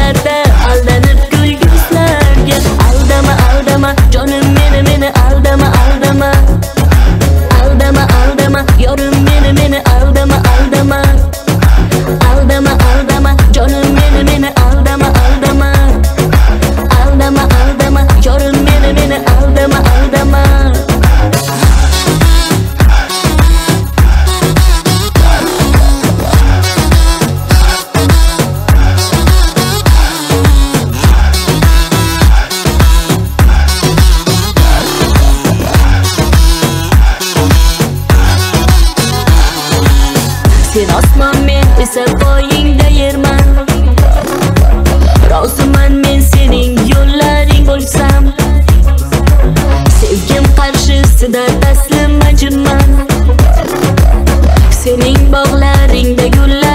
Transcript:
so'zlarda aldanib kulguslarga. Aldama aldama jonim meni aldama aldama. Aldama aldama yorim meni aldama aldama. Aldama aldama jonim meni aldama aldama. Aldama aldama yorim meni aldama aldama. Sen osmon, men esa poyingda yerman. Roziman men sening yo'llaring bo'lsam. Sevgim qarshisida taslim majnunman. Sening bog'laringda gullar